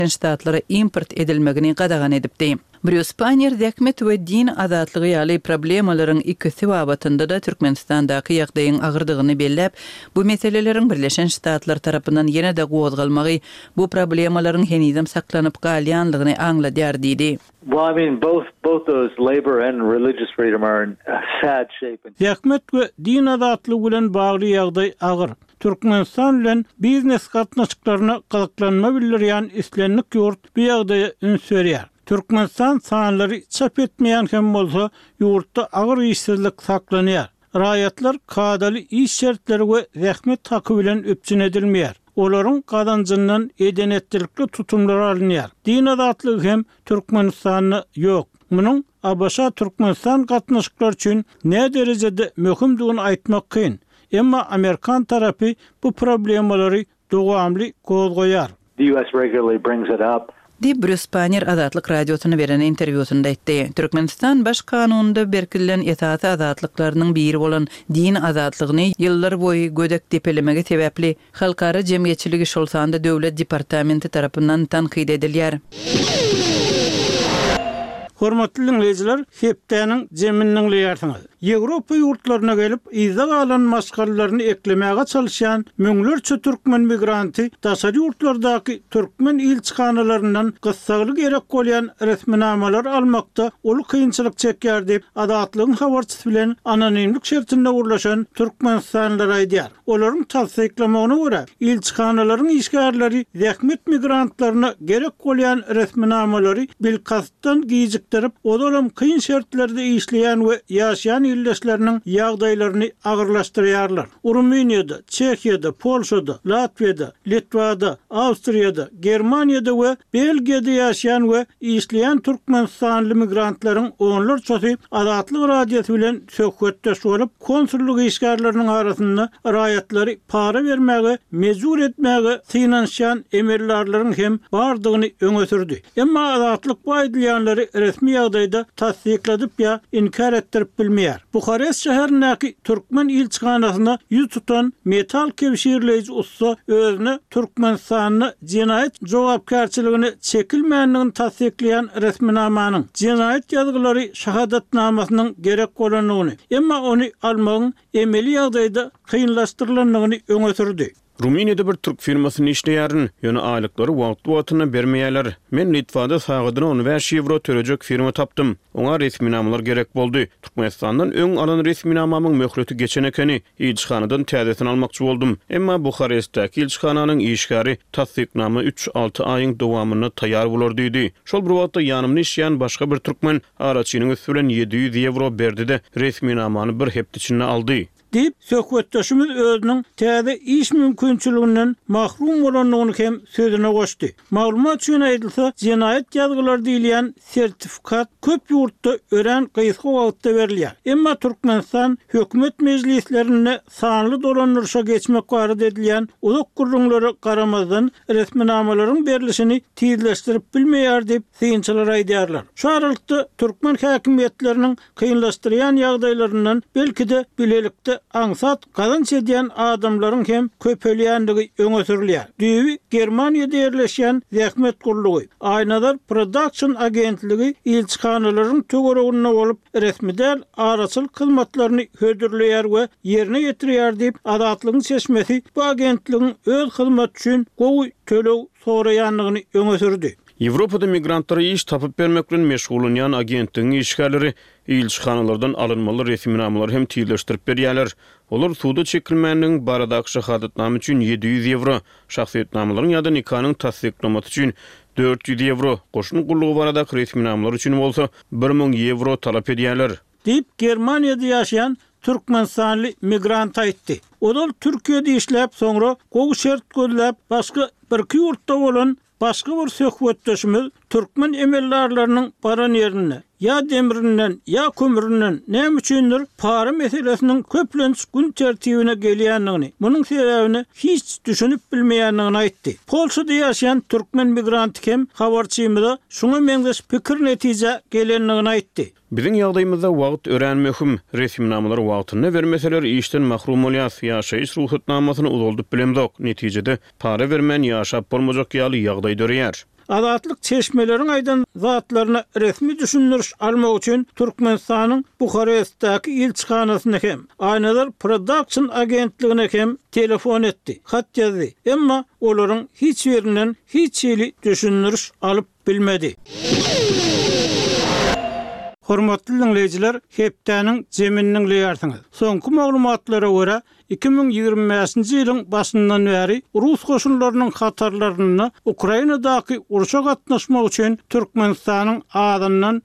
Ştatlara import edilmegini qadağan edipdi. Brüspanyer däkmet we din azatlygy ýaly problemalaryň ikisi babatynda da Türkmenistandaky ýagdaýyň agyrdygyny belläp, bu meseleleriň Birleşen Ştatlar tarapyndan ýene-de gowazgalmagy bu problemalaryň henizem saklanyp galýanlygyny aňladýar diýdi. Well, I mean, both those labor and religious freedom are in a sad shape. Däkmet we din azatlygy bilen bagly ýagdaý agyr. Türkmenistan bilen biznes gatnaşyklaryna galaklanma bildirýän islenlik ýurt bu ýagdaýa ünsürýär. Türkmenistan sanlary çap etmeýän hem bolsa ýurtda agyr işsizlik saklanýar. Raýatlar kadaly iş şertleri we zähmet haky bilen öpçün edilmeýär. Olaryň gazanjyndan edenetlikli tutumlar alınýar. Din azatlygy hem Türkmenistanyň ýok. Munyň Abaşa Türkmenistan gatnaşyklar üçin ne derejede möhümdigini aýtmak kyn. Emma Amerikan tarapy bu problemalary dowamly gozgoýar. The US regularly brings it up. Brüspanyer Azatlyk radiosyna beren interwýusynda aýtdy. Türkmenistan baş kanununda berkillen esasy azatlyklarynyň biri bolan din azatlygyny ýyllar boýy gödek tepelemegi sebäpli halkara jemgyýetçiligi şol sanda döwlet departamenti tarapyndan tanqid edilýär. Hormatly dinleyijiler, hepdäniň jeminiň ýartyňyz. Ýewropa ýurtlaryna gelip izah alan maskalalaryny eklemäge çalışan müňlerçe türkmen migranty daşary ýurtlardaky türkmen ilçihanalarynyň gyssalyk gerek bolýan resminamalar almakda ol kynçylyk çekýär diýip Azatlygyň habarçysy bilen anonimlik şertinde urlaşan türkmenistanlylar aýdýar. Olaryň tasdiklamagyna görä, ilçihanalaryň işgärleri zähmet migrantlaryna gerek bolýan resminamalary bilkasdan giýjikdirip, odalam kyn şertlerde işleýän we ýaşaýan illeşleriniň ýagdaýlaryny agyrlaşdyrýarlar. Rumyniýada, Çekiýada, Polşada, Latwiýada, Litvada, Awstriýada, Germaniýada we Belgiýada ýaşaýan we işleýän türkmenistanly migrantlaryň onlarçasy Azatlyk radiosy bilen söhbetdeş bolup, konsullyk işgärleriniň arasynda raýatlary para bermäge, mejbur etmäge synanşan emellerleriň hem bardygyny öňe sürdi. Emma Azatlyk bu aýdylýanlary resmi ýagdaýda tasdikledip ýa inkar etdirip bilmeýär. Bukarest şäherindäki türkmen ilçihanasyna ýüz tutan metal kebşirleýici usta özüne Türkmenistanyň jinaýat jogapkärçiligini çekilmeýändigini tasdikleýän resminamanyň jinaýat ýazgylary şahadatnamasynyň gerek bolanyny, emma ony almagyň emeli ýagdaýda kynlaşdyrylandygyny öňe sürdi. Rumyniýada bir türk firmasyny işleýärin, ýöne aýlyklary wagt-wagtyna bermeýärler. Men Litvada sagydyna 15 euro törejek firma tapdym. Oňa resminamalar gerek boldy. Türkmenistandan öň alan resminamamyň möhreti geçen ekeni ilçihanadan täzesini almakçy boldum. Emma Bukarestdäki ilçihananyň işgäri tasdiknama 3-6 aýyň dowamyna taýýar bolar diýdi. Şol bir wagtda ýanymda işleýän başga bir türkmen araçynyň üstünden 700 euro berdi-de resminamany bir hepde içinde aldy. Deyip söhbetdaşymyz özüniň täze iş mümkinçiliginden mahrum bolanyny hem sözüne goşdy. Maglumat üçin aýdylsa, jinaýat ýazgylary diýilýän sertifikat köp ýurtda ören gysga wagtda berilýär. Emma Türkmenistan hökümet mejlislerine sanly dolanyrşa geçmek barada edilýän uzak gurrunlary garamazdan resminamalaryň berilişini tizleşdirip bilmeýär diýip synçylar aýdýarlar. Şu aralykda türkmen häkimetleriniň kynlaşdyrýan ýagdaýlaryndan belki-de bilelikde aňsat gazanç edýän adamlaryň hem köpelýändigi öňe sürülýär. Düýbi Germaniýada ýerleşýän zähmet gurulugy, Aýnadar Production agentligi ilçihanalaryň töwereginde bolup resmidel araçyl hyzmatlaryny hödürleýär we ýerine ýetirýär diýip Azatlygyň çeşmesi bu agentligiň öz hyzmat üçin gowy tölew soraýanlygyny öňe sürdi. Ýewropada migrantlary iş tapyp bermek bilen meşgul bolýan agentligiň işgärleri ilçihanalardan alınmaly resminamalar hem tizleşdirip berýärler. Olar suda çekilmäniniň baradaky şahadatnama üçin 700 euro, şahsiýetnamalaryň ýa-da nikahanyň tasdiklamasy üçin 400 euro, goşun gullugy baradaky resminamalar üçin bolsa 1000 euro talap edýärler. Diýip Germaniýada ýaşaýan Türkmenistanly migrant aýtdy. Odal Türkiýede işläp soňra gowy şert gözläp başga bir ýurtda bolan başga bir söhbetdeşimiz türkmen emellerleriniň baran ýerine ya demirinden ya kömüründen näme üçindir para meselesiniň köplenç gün tertibine gelýändigini, munyň sebäbini hiç düşünüp bilmeýändigini aýtdy. Polşada ýaşaýan türkmen migrant hem habarçymyza şuňa meňzeş pikir netije gelendigini aýtdy. Biziň ýagdaýymyzda wagt ören möhüm. Resminamalar wagtyny bermeseler işden mahrum bolýar. Ýaşaýyş ruhsatnamasyny uzaldyp bilemdik. Netijede para bermän ýaşap bolmajak ýaly ýagdaý dörýär. Azatlyk çeşmelerin aydan zatlaryna resmi düşündürüş almak üçin Türkmenistanyň Buharestdäki ilçihanasyna hem Aynalar Production agentligine hem telefon etdi, hat ýazdy. Emma olaryň hiç birinden hiç ýeli düşündürüş alyp bilmedi. Hormatly dinleyijiler, hepdäniň jeminiň leýarsyňyz. Soňky maglumatlara görä 2025-nji ýylyň başyndan bäri Rus goşunlarynyň hatarlaryny Ukrainadaky uruşa gatnaşmak üçin Türkmenistanyň adyndan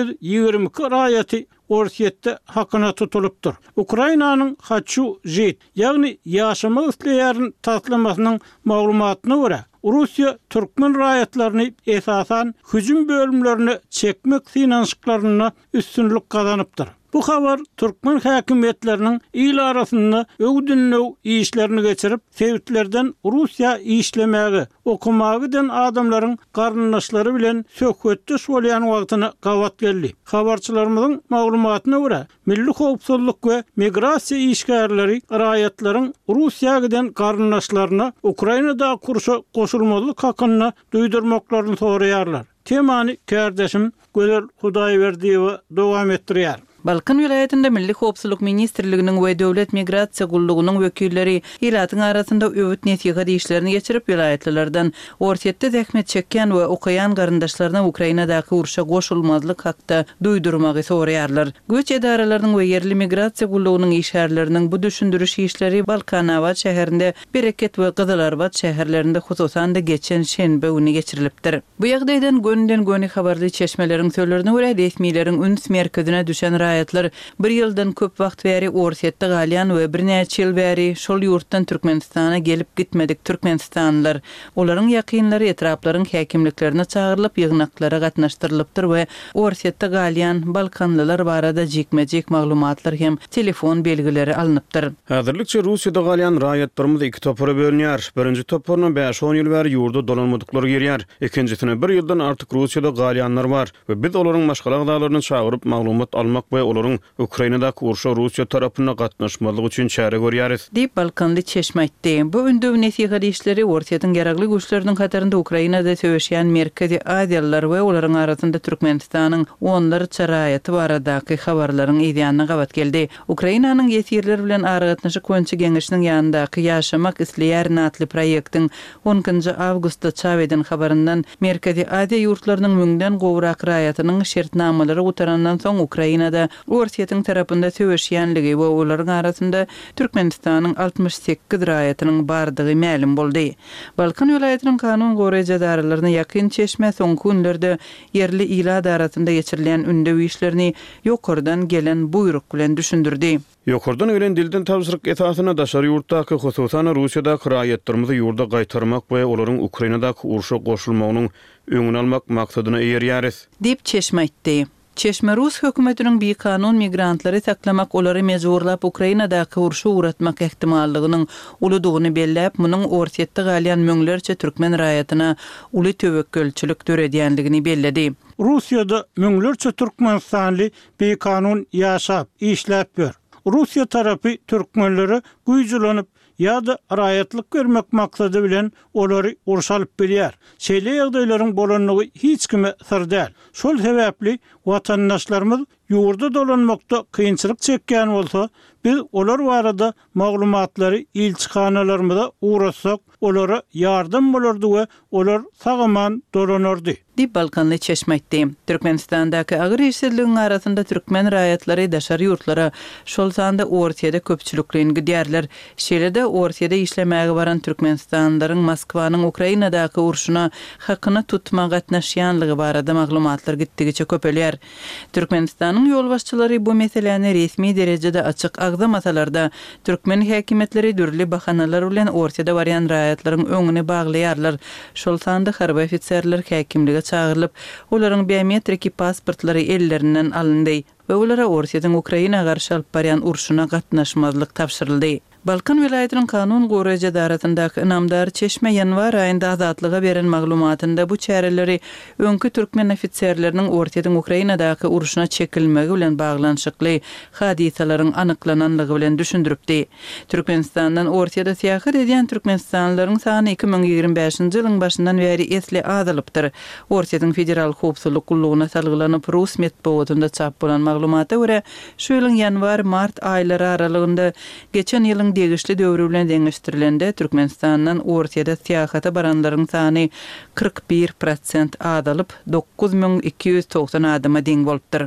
122 raýaty Orsiýetde hakyna tutulypdyr. Ukrainanyň Haçu Jet, ýagny ýaşamak isleýärin taslamasynyň maglumatyna görä, Russiýa türkmen raýatlaryny esasan hüjüm bölümlerini çekmek finansyklaryna üstünlük kazanypdyr. Bu habar Türkmen häkimetleriniň il arasynda öwdünlüw işlerini geçirip, sebitlerden Russiýa işlemägi, okumagydan adamlaryň garynlaşlary bilen söhbetde bolýan wagtyny gawat geldi. Habarçylarymyzyň maglumatyna görä, Milli Howpsuzlyk we Migrasiýa işgärleri raýatlaryň Russiýadan garynlaşlaryna Ukrainada kurşa goşulmalyk hakyny duýdurmaklaryny soraýarlar. Temany kardeşim Gözel Hudaýberdiýew dowam etdirýär. Balkan vilayetinde Milli Howpsuzlyk Ministrliginiň we Döwlet Migrasiýa gullugynyň wekilleri ilatyň arasynda öwüt netiýat işlerini geçirip vilayetlerden Orsiýetde zähmet çekýän we okaýan garyndaşlaryna Ukrainadaky uruşa goşulmazlyk hakda duýdurmagy soraýarlar. Göç edaralarynyň we yerli migrasiýa gullugynyň işgärleriniň bu düşündürüş işleri Balkanawat şäherinde, Bereket we Gyzylarbat şäherlerinde hususan da geçen şenbe güni geçirilipdir. Bu ýagdaýdan gönden-göni habarly çeşmeleriň söýlerine görä resmiýleriň üns merkezine düşen raýatlar bir ýyldan köp wagt bäri Orsiýetde galýan we bir näçe ýyl bäri şol ýurtdan Türkmenistana gelip gitmedik türkmenistanlylar. Olaryň ýakynlary etraplaryň häkimliklerine çağırılıp ýygnaklara gatnaşdyrylypdyr we Orsiýetde galýan Balkanlylar barada jekmejek maglumatlar hem telefon belgileri alınıpdyr. Häzirlikçe Russiýada galýan raýatlarymyz iki topara bölünýär. Birinji toparyna 5-10 ýyl bäri ýurda dolanmadyklary gerýär. Ikinjisine bir ýyldan artyk Russiýada galýanlar bar we biz olaryň başga daglaryny çağıryp maglumat almak we olaryň Ukrainadaky uruşa Russiýa tarapyna gatnaşmalyk üçin çäre görýäris. Diýip Balkanly çeşme aýtdy. Bu öndüw netiýat işleri Orsiýetyň geragly güýçleriniň hatarynda Ukrainada söýüşýän Merkezi Aziýalylar we olaryň arasynda Türkmenistanyň onlarça raýaty baradaky habarlaryň ýa-da gawat geldi. Ukrainanyň ýetirleri bilen aragatnaşyk Konçy Geňeşiniň ýanyndaky ýaşamak isleýär natly proýektiň 10-njy awgustda çap eden habaryndan Merkezi Aziýa ýurtlarynyň müňden gowrak raýatynyň şertnamalary gutarandan soň Ukrainada Orsiýetyň tarapynda söýüşýänligi we olaryň arasynda Türkmenistanyň 68 raýatynyň bardygy ma'lum boldy. Balkan vilayetiniň kanun goraýjy daralaryna ýakyn çeşme soňky günlerde yerli ila arasynda geçirilen ündüw işlerini ýokardan gelen buyruk bilen düşündirdi. Ýokardan gelen dilden tapşyryk esasyna daşary ýurtdaky hususan Russiýadaky raýatlarymyzy ýurda gaýtarmak we olaryň Ukrainadaky uruşa goşulmagynyň öňüni almak maksadyna erýäris. Diýip çeşme aýtdy. Çeşme Rus hökümetiniň bir kanun migrantlary saklamak, olary mejburlap Ukrainadaky uruşa uğratmak ehtimallygynyň uludygyny belläp, munyň Orsiýetde galýan müňlerçe türkmen raýatyna uly töwekkülçilik töredýänligini belledi. Russiýada müňlerçe türkmenistanly bir kanun ýaşap, işläp ber. Russiýa tarapy türkmenleri güýjülanyp ýa-da raýatlyk görmek maksady bilen olary uruşa alyp berýär. Şeýle ýagdaýlaryň bolanlygy hiç kime sır däl. Şol sebäpli watandaşlarymyz ýurda dolanmakda kynçylyk çekýän bolsa, biz olar barada maglumatlary ilçihanalarymyza uğratsak, olara ýardam bolardy we olar sagaman dolanardy. Diýip Balkanly çeşme aýtdy. Türkmenistandaky agyr işçiligiň arasynda türkmen raýatlary daşary ýurtlara şol sanda Orsiýada köpçülikliň gidýärler. Şeýle-de Orsiýada işlemäge baran türkmenistanlylaryň Moskwanyň Ukrainadaky uruşuna hakyny tutmaga gatnaşýanlygy barada maglumatlar gitdigiçe köpelýär. Türkmenistanyň ýolbaşçylary bu meseleni resmi derejede açyk agzamasalarda türkmen häkimetleri dürli bahanalar bilen Orsiýada barýan raýatlaryň öňüne baglaýarlar. Şol sanda harby ofitserler häkimlige çağırılıp, olaryň biometriki pasportlary ellerinden alındy we olara Orsiýetyň Ukraina garşy alyp barýan urşuna gatnaşmazlyk tapşyryldy. Balkan vilayetinin kanun goraja daratındaky inamdar Çeşme yanvar ayında azatlyga beren maglumatynda bu çäreleri öňkü türkmen ofitserleriniň ortadan Ukrainadaky uruşuna çekilmegi bilen baglanşykly hadisalaryň anyklananlygy bilen düşündiripdi. Türkmenistandan ortada seyahat edýän türkmenistanlylaryň sany 2025-nji ýylyň başyndan beri esli azalypdyr. Ortadan federal howpsuzlyk gulluguna salgylanyp Rus medeniýetinde çap bolan maglumata görä şu ýylyň yanvar-mart aýlary aralygynda geçen ýylyň degişli döwrü bilen deňeşdirilende Türkmenistandan ortada seyahata baranlaryň sany 41% azalyp 9290 adama deň bolupdyr.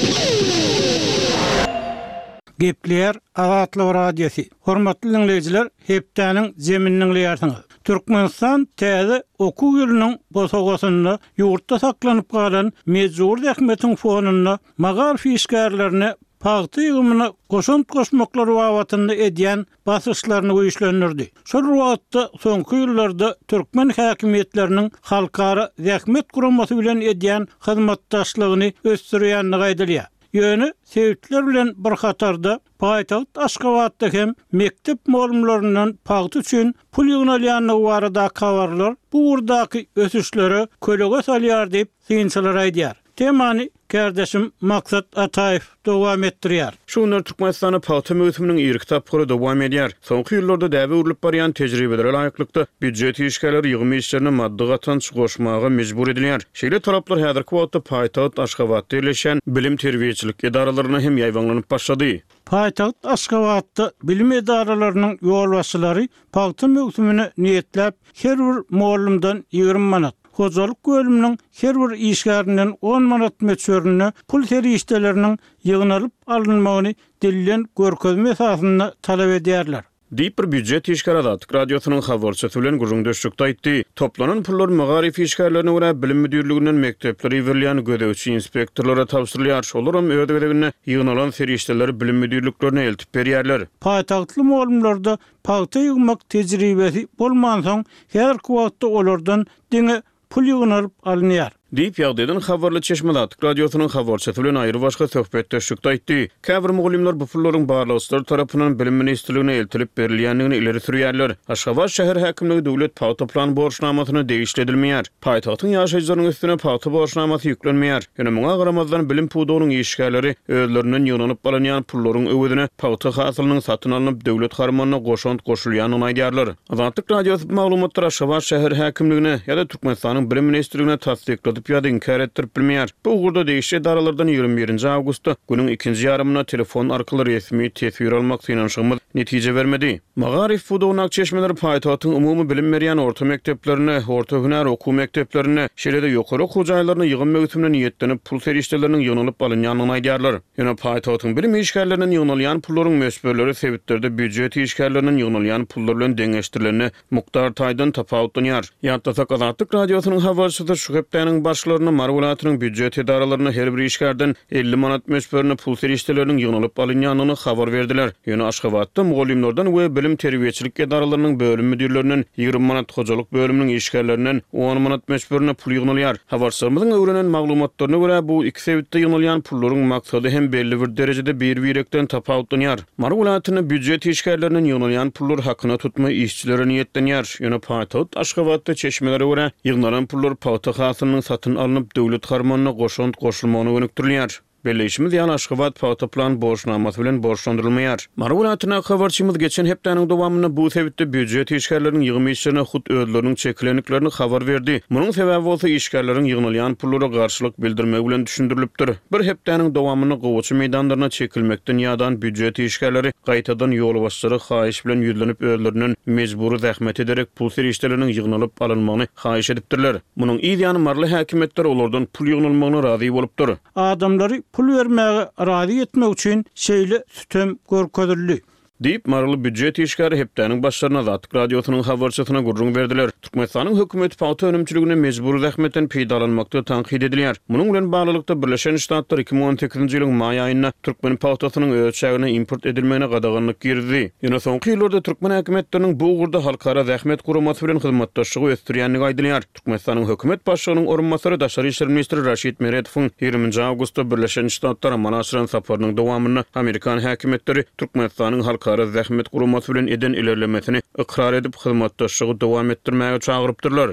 Gepler Azatlyk radiosu. Hormatly dinleyijiler, hepdeniň zemininiň ýartyny. Türkmenistan täze okuw ýylynyň bosagasynda ýurtda saklanyp galan mejbur häkmetiň fonuna magar fişgärlerini paýty ýygymyna goşant goşmaklary wagtynda edýän basyşlaryny goýuşlanyrdy. Şol wagtda soňky ýyllarda türkmen häkimetleriniň halkara häkmet guramasy bilen edýän hyzmatdaşlygyny ösdürýänligi aýdylýar. Ýöne sebäpler bilen bir hatarda paýtagyt Aşgabatda hem mektep muallimlerinden paýty üçin pul ýygnalýanlygy barada kabarlar bu urdaky ösüşleri kölege salýar diýip synçylar aýdýar. Temany kardeşim Maksat Ataýew dowam etdirýär. Şunlar Türkmenistana paýta möhüminiň ýerik tapyry dowam edýär. Soňky ýyllarda däwe urulyp barýan tejribeleri laýyklykda büdjet işgärleri ýygymy işlerini maddi gatanç goşmaga mejbur edilýär. Şeýle taraplar häzirki wagtda paýtagyt Aşgabatda ýerleşen bilim terbiýeçilik edaralaryna hem ýaýwanlanyp başlady. Paýtagyt Aşgabatda bilim edaralarynyň ýolbaşçylary paýta möhümini niýetlep her bir muallimden 20 manat Hocalyk bölüminiň her bir işgärininden 10 manat meçörüne pul terişdeleriniň ýygnalyp alınmagyny dililen görkezme esasynda talap edýärler. Diýip bir büdjet işgär Azatlyk radiosynyň habarçysy bilen gurrundaşlykda aýtdy. Toplanan pullar magarif işgärlerine görä bilim müdürliginiň mektepleri berilýän gödäwçi inspektorlara tapşyrylýar. Olaram öwredegine ýygnalan terişdeleri bilim müdürliklerine eltip berýärler. Paýtagtly muallimlarda paýta ýygmak tejribesi bolman soň her wagtda olardan diňe pul ýygnalyp alynýar. Diýip ýagdaýdan habarly Çeşme Azatlyk radiosynyň habarçysy bilen aýry başga söhbetdeşlikde aýtdy. Käbir muallimler bu pullaryň barlyslar tarapyndan bilim ministrligine eltilip berilýändigini ileri sürýärler. Aşgabat şäher häkimligi döwlet paýta plan borçnamasyny degişdirilmeýär. Paýtagtyň ýaşaýjylarynyň üstüne paýta borçnamasy ýüklenmeýär. Ýöne muňa garamazdan bilim pudurynyň işgärleri özlerinden ýygnanyp alynýan pullaryň öwedine paýta hasylynyň satyn alynıp döwlet garmanyna goşant goşulýanyny aýdýarlar. Azatlyk radiosu maglumatlar Aşgabat şäher häkimligine ýa-da Türkmenistanyň bilim ministrligine tasdikledip ýa-da inkar etdirip bilmeýär. Bu ugurda degişli daralardan 21-nji awgustda günüň ikinji ýarymyna telefon arkaly resmi tesir almak synanşygymyz netije bermedi. Magarif pudugyna çeşmeler paýtagyň umumy bilim berýän orta mekdeplerine, orta hünär okuw mekdeplerine, şeýle-de ýokary okuw jaýlaryna ýygyn möhümine niýetlenip pul terişdeleriniň ýygnalyp alynýanyny aýdýarlar. Ýöne paýtagyň bilim işgärleriniň ýygnalylan pullaryň mösberleri sebäpleri büdjet işgärleriniň ýygnalylan pullar bilen deňeşdirileni mukdar taýdan tapawutlanýar. Ýa-da Azatlyk radiosynyň habarçysy şu hepdeniň başlaryny marwulatynyň büdjet edaralaryna her bir işgärden 50 manat mösberini pul terişdeleriniň ýygnalyp alynýanyny habar berdiler. Ýöne Aşgabatda mugallimlerden we bilim terbiýeçilik edaralarynyň bölüm müdürlerinden 20 manat, hojalyk bölüminiň işgärlerinden 10 manat mösberini pul ýygnalýar. Habarçymyzyň öwrenen maglumatlaryna görä bu iki sebäpde ýygnalýan pullaryň maksady hem belli bir derejede bir-birekden tapawutlanýar. Marwulatyny büdjet işgärleriniň ýygnalýan pullar hakyna tutma işçilere niýetlenýär. Ýöne paýtagyt Aşgabatda çeşmelere görä ýygnalan pullar paýta hasylynyň satyn alınıp döwlet garmanyna goşant goşulmagyny önükdirýär. Belleşimiz ýa-da Aşgabat paýta plan borçnamasy bilen borçlandyrylmaýar. Marwulatyna habarçymyz geçen hepdeniň dowamyny bu sebäpde büdjet işgärleriniň ýygymy işlerine hut özleriniň çeklenliklerini habar berdi. Munyň sebäbi bolsa işgärleriň ýygnalýan pullara garşylyk bildirmek bilen düşündirilipdir. Bir hepdeniň dowamyny gowçy meýdanlaryna çekilmekden ýadan büdjet işgärleri gaýtadan ýol başçyları haýyş bilen ýüzlenip özleriniň mejbury zähmet ederek pul terişdeleriniň ýygnalyp alynmagyny haýyş edipdirler. Munyň ýa-da marly häkimetler olardan pul ýygnalmagyna razy bolupdyr. Adamlary pul vermäge razy etmek üçin şeýle sütem görkezildi. Diýip marly büdjet işgäri hepdeniň başlaryna Azatlyk radiosynyň habarçysyna gurrun berdiler. Türkmenistanyň hökümeti paýta önümçiligine mejbur zähmetten peýdalanmakda tanqid edilýär. Munyň bilen baglykda Birleşen Ştatlar 2018-nji ýylyň maý aýynda türkmen paýtasynyň ölçägine import edilmegine gadaganlyk girdi. Ýöne soňky ýyllarda türkmen häkimetleriniň bu ugurda halkara zähmet guramasy bilen hyzmatdaşlygy ösdürýänligi aýdylýar. Türkmenistanyň hökümet başlygynyň orunmasary Daşary işler ministri Raşid Meretowyň 20-nji awgustda Birleşen Ştatlara manaşyran saparynyň dowamyny Amerikan häkimetleri Türkmenistanyň bekara zähmet gurumasy bilen eden ilerlemesini ikrar edip hyzmatdaşlygy dowam etdirmäge çagyrypdyrlar.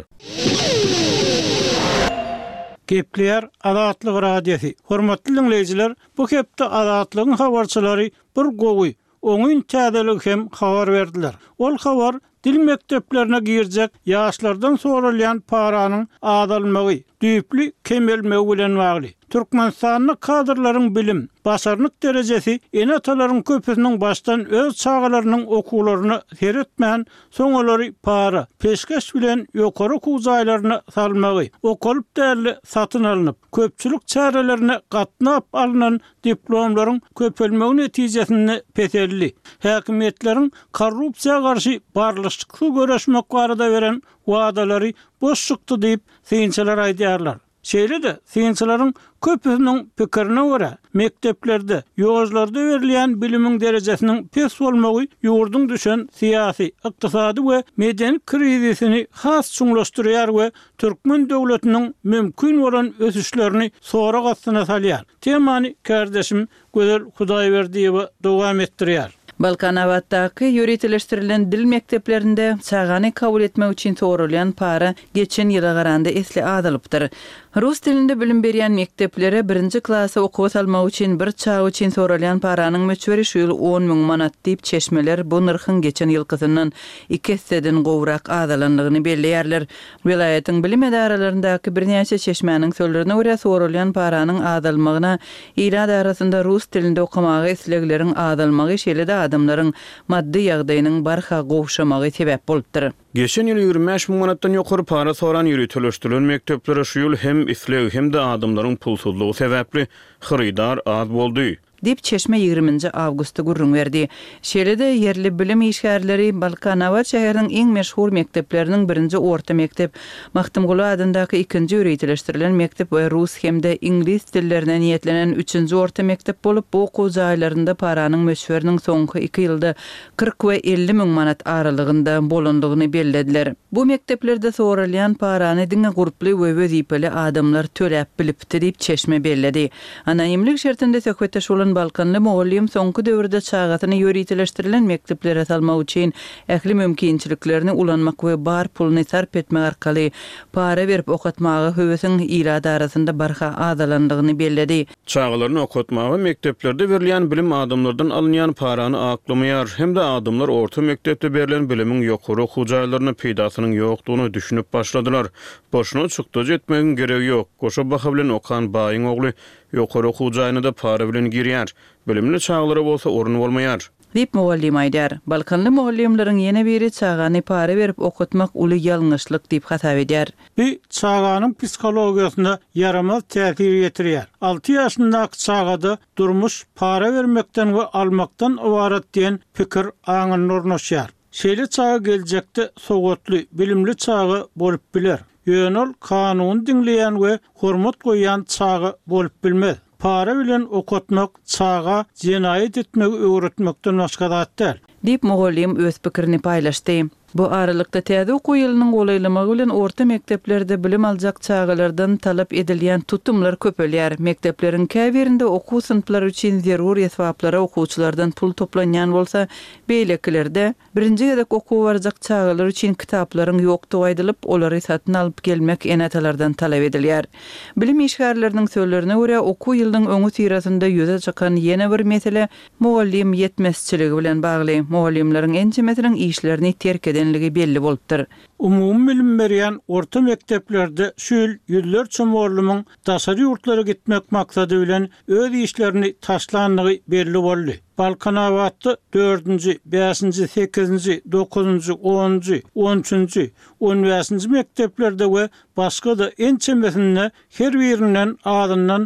Gepler Azatlyk radiosu. Hormatly dinleyijiler, bu hepde Azatlygyň habarçylary bir gowy, oňun täzelik hem habar berdiler. Ol habar dil mekteplerine girjek ýaşlardan sorulýan paranyň azalmagy, düýpli kemelmegi bilen bagly. Türkmenistanyň kadrlaryň bilim, başarlyk derejesi enatalaryň köpüsiniň başdan öz çağalarynyň okularyny seretmän, soňalary para, peşkeş bilen ýokary okuw jaýlaryna salmagy, okulyp däli satyn alynıp, köpçülik çärelerine gatnap alynan diplomlaryň köpelmegi netijesinde petelli. Häkimetleriň korrupsiýa garşy barlyşykly göreşmek barada beren wa'dalary boş çykdy diýip synçylar aýdýarlar. Şeýle-de synçylaryň köpüsiniň pikirine görä, mekteplerde, ýozlarda berilýän bilimiň derejesiniň pes bolmagy ýurdun düşen syýasy, ykdysady we medeni krizisini has çuňlaşdyrýar we türkmen döwletiniň mümkin bolan ösüşlerini sora gastyna salýar. Temany kardeşim Gözel Hudaýberdiýew dowam etdirýär. Balkanawatdaky ýöretleşdirilen dil mekteplerinde çağany kabul etmek üçin sorulýan para geçen ýyla garanda esli azalypdyr. Rus dilinde bilim berýän mekteplere 1-nji klasy okuw almak üçin bir çağ üçin sorulýan paranyň möçberi şu ýyl 10.000 manat diýip çeşmeler bu nyrkyň geçen ýylkysyndan 2 hisseden gowrak azalanlygyny belleýärler. Vilayatyň bilim edaralaryndäki birnäçe çeşmäniň sözlerine görä sorulýan paranyň azalmagyna ýylar arasynda rus dilinde okumagy eslegleriň azalmagy şeýle-de adamlaryň maddi ýagdaýynyň barha gowşamagy sebäp bolupdyr. Geçen ýyl 25.000 manatdan ýokary para soran ýöretleşdirilen mekteplere şu ýyl hem isleg hem de adamlaryň pulsuzlygy sebäpli xyridar az boldy. Dip Çeşme 20. Awgustda gurrun berdi. Şeýle-de yerli bilim işgärleri Balkanawat şäheriniň iň meşhur mektepleriniň 1-nji orta mektep, Mahtumguly adyndaky 2-nji ýöretleşdirilen mektep we rus hemde ingliz dillerine niýetlenen 3-nji orta mektep bolup, bu okuw jaýlarynda paranyň möçberiniň soňky 2 ýylda 40 we 50.000 manat aralygynda bolandygyny bellediler. Bu mekteplerde sorulýan parany diňe guruply we wezipeli adamlar töläp bilipdi diýip Çeşme belledi. Anonimlik şertinde söhbetdeş bolan Balkanly mugallim soňky döwürde çağatyny ýöretleşdirilen mekteplere salmak üçin ähli mümkinçiliklerini ulanmak we bar puluny sarp etmek arkaly para berip okutmagy höwesiň ýylada arasynda barha azalandygyny belledi. Çağalaryny okutmagy mekteplerde berilýän bilim adamlardan alınýan parany aklamaýar, hem de adamlar orta mektepde berilen bilimiň ýokary okuw jaýlaryny peýdasynyň ýokdugyny düşünüp başladylar. Boşuna çykdyjy etmegiň geregi ýok. Goşa baha bilen okan baýyň ogly ýokary okuw jaýyna da para bilen girýär. Bilimli çağlara bolsa orun bolmaýar. Dip mugallim aýdar. Balkanly mugallimleriň ýene biri çağany para berip okutmak uly ýalňyşlyk diýip hasap edýär. Bu çağanyň psikologiýasyna yaramaz täsir ýetirýär. 6 ýaşyndaky çağada durmuş para bermekden we almakdan ibaret diýen pikir aňyny ornaşýar. Şeýle çağa geljekde sowgatly, bilimli çağı bolup biler. Ýönül kanun dinleýän we hormat goýan çağı bolup bilmez. Para bilen okutmak çağa jinayet etmegi öwretmekden başga zat däl. Dip mugallim öz pikirini paýlaşdy. Bu aralykda täze okuw ýylynyň golaýlamagy bilen orta mekteplerde bilim aljak çağalardan talap edilýän tutumlar köpelýär. Mektepleriň käbirinde okuw sınıflary üçin zerur esbaplara okuwçylardan pul toplanýan bolsa, beýlekilerde 1-nji gedek okuw barjak çağalar üçin kitaplaryň ýokdugy aýdylyp, olary satyn alyp gelmek enatalardan talap edilýär. Bilim işgärleriniň sözlerine görä, okuw ýylynyň öňü tirasynda ýüze çykan ýene bir mesele mugallim ýetmezçiligi bilen bagly. Mugallimleriň ençemetiň işlerini terk edenligi belli bolupdyr. Umum bilim berýän orta mekteplerde şu ýyl ýüllerçe mugallimyň daşary ýurtlara gitmek maksady bilen öz işlerini taşlandygy belli boldy. Balkanawatda 4-nji, 5-nji, 8-nji, 9-njy, 10-njy, 13-njy, 15-nji mekteplerde we başga da ençemesinde her birinden adından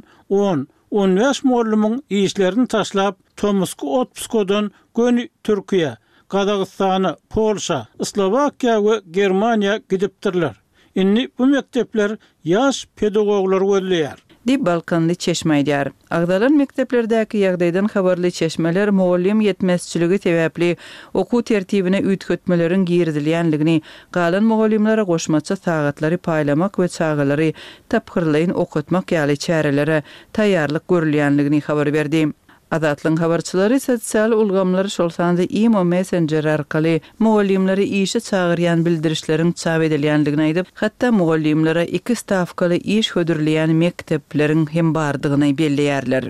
10-15 mugallimyň işlerini taşlap Tomsky Otpskodan göni Türkiýe, Kazakstany, Polşa, Slovakiýa we Germaniýa gidipdirler. Inni bu mektepler ýaş pedagoglar gözleýär. Dip Balkanly Çeşme aýdýar. Agdalan mekteplerdäki ýagdaýdan habarly çeşmeler mugallim ýetmezçiligi sebäpli okuw tertibine üýtgetmeleriň girdilýänligini, galan mugallimlere goşmaça sagatlary paýlamak we çağalary tapgyrlaýyn okutmak ýaly çärelere taýýarlyk görülýänligini habar berdi. Adatlyň habarçylary sosial ulgamlary şolsanda imo messenger arkaly mugallimleri işe çağırýan bildirişleriň çap edilýändigini aýdyp, hatda mugallimlere 2 stavkaly iş hödürleýän mektepleriň hem bardygyny belleýärler.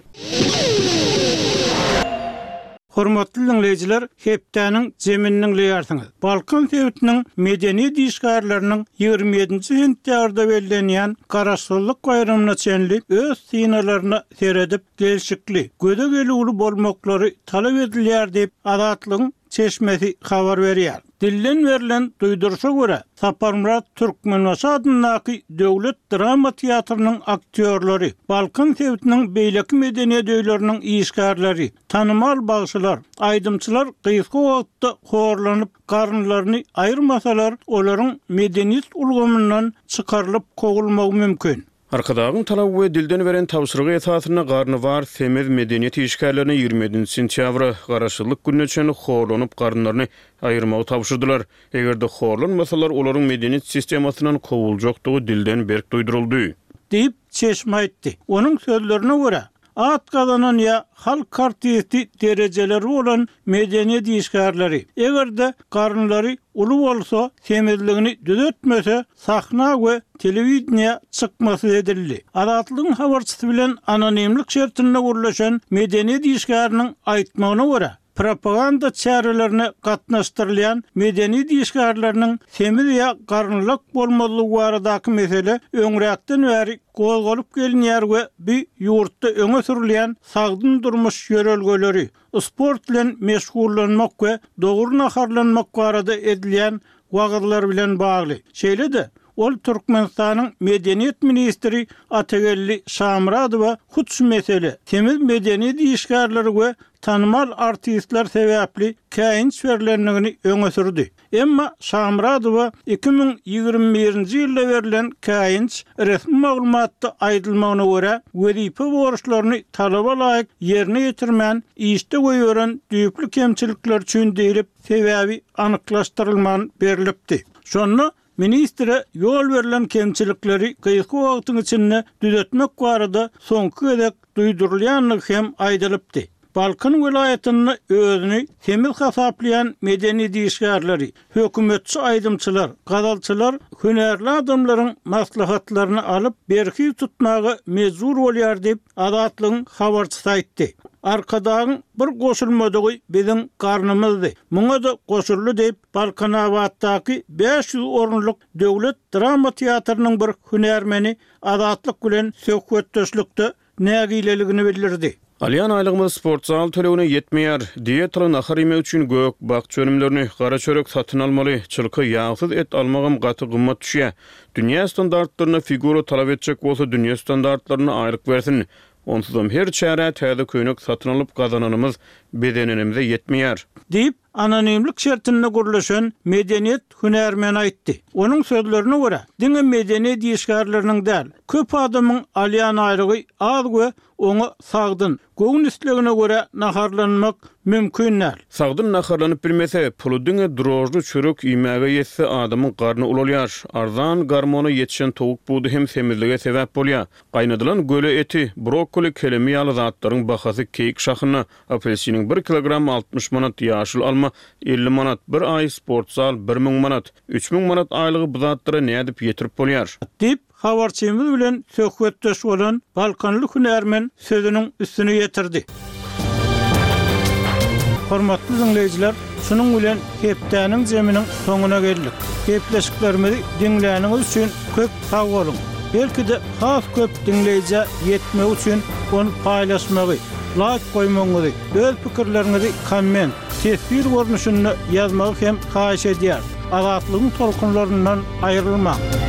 Hormatly dinleyijiler, hepdäniň jeminiň leýärsiňiz. Balkan Sewitiniň medeniýet işgärleriniň 27-nji sentýarda bellenýän garaşsyzlyk baýramyna çenli öz sinalaryna seredip gelşikli, göde gelýuli bolmaklary talap edilýär diýip Adatlyň Çeşmesi habar berýär. Dillen verilen duyduruşa göre Saparmurat Türkmenbaşy adyndaky döwlet drama teatrynyň aktýorlary, Balkan Sewitiniň beýleki medeniýet öýleriniň işgärleri, tanymal bagşylar, aýdymçylar gysga wagtda horlanyp garynlaryny aýyrmasalar, olaryň medeniýet ulgamyndan çykarylyp kogulmagy mümkin. Arkadagyň talap we dilden beren tawşyrygy esasyna garnyvar Semiz medeniýet işgärlerini 27 sentýabr garaşsyzlyk gününe çen horlanyp garynlaryny aýyrmagy tawşyrdylar. Egerde horlanmasalar olaryň medeniýet sistemasynyň kowuljokdygy dilden berk duýduruldy. Diýip Çeşme aýtdy. Onuň sözlerine görä, at kazanan ya halk kartiyeti dereceleri olan medeniýet işgärleri. Egerde garynlary ulu bolsa, semizligini düzeltmese, sahna we telewiziýa çykmasy edildi. Adatlyň habarçysy bilen anonimlik şertine gurulşan medeniýet işgäriniň aýtmagyna görä, propaganda çärelerini gatnaşdyrylýan medeniýet işgärleriniň semiz ýa garynlyk bolmalygy baradaky mesele öňräkden bäri gol-golup gelinýär we bir ýurtda öňe sürilýän sagdyn durmuş ýörelgeleri, sport bilen meşgullanmak we dogry naharlanmak barada edilýän wagtlar bilen bagly. Şeýle-de ol Türkmenistanyň medeniýet ministri Atagelli Şamradowa huts mesele temiz medeniýet işgärleri we tanymal artistler sebäpli käýinç verilenligini öňe sürdi. Emma Şamradowa 2021-nji ýylda verilen käýinç resmi maglumatda aýdylmagyna görä, wezipe borçlaryny talaba laýyk ýerine ýetirmän, işde goýuran düýpli kemçilikler üçin diýilip sebäbi anyklaşdyrylman berilipdi. Şonu ministre yol verilen kemçilikleri gysga wagtyň içinde düzeltmek barada soňky gedek duýdurulýanlygy hem aýdylypdy. Balkan vilayatyny özüni temiz hasaplayan medeniýet işgärleri, hökümetçi aýdymçylar, gadalçylar hünärli adamlaryň maslahatlaryny alyp berki tutmagy mezur bolýar diýip Adatlyň habarçysy aýtdy. Arkadagyň bir goşulmadygy biziň garnymyzdy. Muňa da goşully diýip Balkan abatdaky 500 orunluk döwlet drama teatrynyň bir hünärmeni Adatlyk bilen söhbetdeşlikde nägileligini bildirdi. Alyan aylygymyz sport zal tölegine yetmeýär. Dietlary nahar ýeme üçin gök bakça önümlerini gara çörek satyn almaly. Çylky ýağsız et almagym gaty gymmat düşýär. Dünýä standartlaryna figura talap etjek bolsa dünýä standartlaryna aýryk bersin. Onsuzam her çäre täze köýnek satyn alyp gazananymyz bedenenimize yetmeýär. Diýip anonimlik şertine gurulşan medeniýet hünärmeni aýtdy. Onuň sözlerine görä, diňe medeniýet işgärleriniň däl, köp adamyň alýan aýrygy az we oňa sagdyn, göwün islegine görä naharlanmak mümkin näl. Sagdyn naharlanyp bilmese, pulu diňe drojly çörek ýemäge ýetse adamyň garny ulalýar. Arzan garmony ýetişen towuk budy hem semizlige sebäp bolýar. Gaýnadylan göle eti, brokoli kelemi ýaly zatlaryň bahasy keyik şahyna, apelsiniň 1 kilogram 60 manat, ýaşyl alma 50 manat, bir ay sport zal 1000 manat, 3000 manat aýlygy bu zatlara nädip ýetirip bolýar. Diýip habarçymyz bilen söhbetdeş bolan Balkanly hünärmen sözüniň üstüne ýetirdi. Hormatly dinleyijiler, şunuň bilen hepdäniň jeminiň soňuna geldik. Hepleşiklerimizi dinläniňiz üçin köp sag bolun. Belki-de has köp dinleýije ýetmek üçin onu paýlaşmagy, like goýmaňyzy, öz pikirleriňizi komment, tesbir görnüşinde ýazmagy hem haýyş edýär. Adatlygyň tolkunlaryndan aýrylma.